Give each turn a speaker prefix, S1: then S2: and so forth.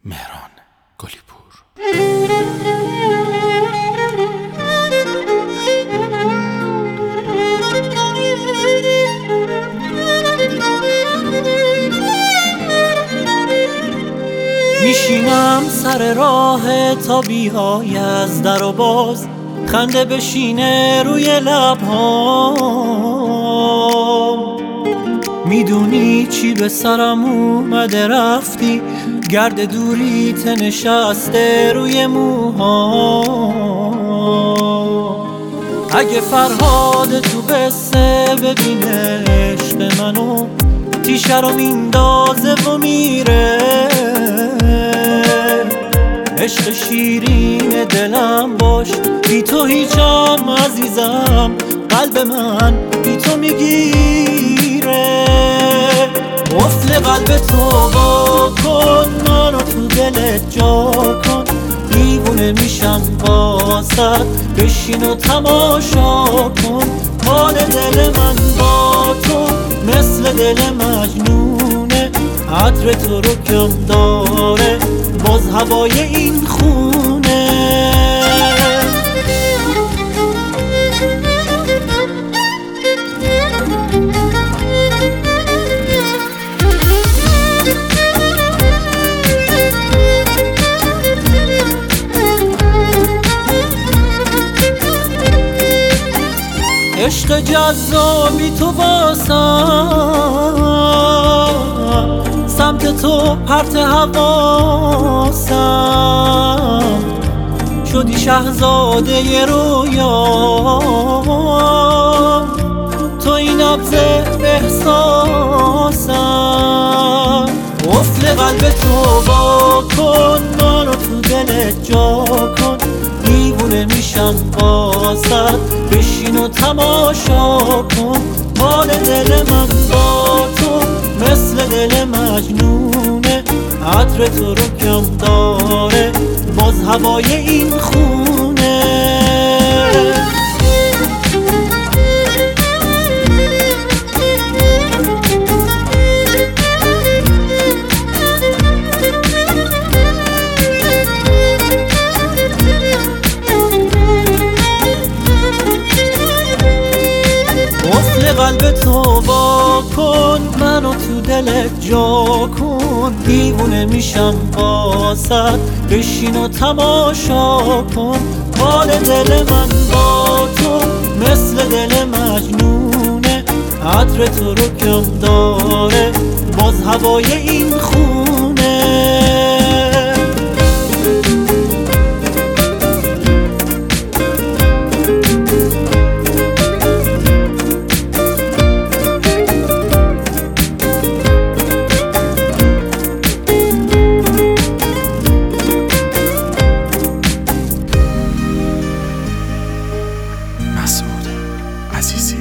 S1: مهران گلیپور.
S2: میشینم سر راه تا بیای از در و باز، خنده بشینه روی لبهام. میدونی چی به سرم اومده، رفتی گرد دوریت نشسته روی موهام. اگه فرهاد تو قصه ببینه عشق منو، تیشه رو میندازه و میره. عشق شیرین دلم باش، بی تو هیچم عزیزم، قلب من بی تو میگیره. قفل قلب تو وا کن، منو تو دلت جا کن. دیوونه میشم واسد، بشین و تماشا کن. حال دل من با تو مثل دل مجنونه، عطر تو رو کم داره باز هوای این خونه. عشق جذابی تو واسم، سمت تو پرت حواسم. شدی شهزاده ی رویام، تو این نبض احساسم. قفل قلب تو وا کن، منو تو دلت جا کن. دیوونه میشم واسد، بشین و تماشا کن. حال دل من با تو مثل دل مجنونه، عطر تو رو کم داره باز هوای این خونه. قلب تو وا کن، منو تو دلت جا کن. دیوونه میشم واسد، بشین و تماشا کن. حال دل من با تو مثل دل مجنونه، عطر تو رو کم داره باز هوای این خونه.
S1: مسعود عزیزی.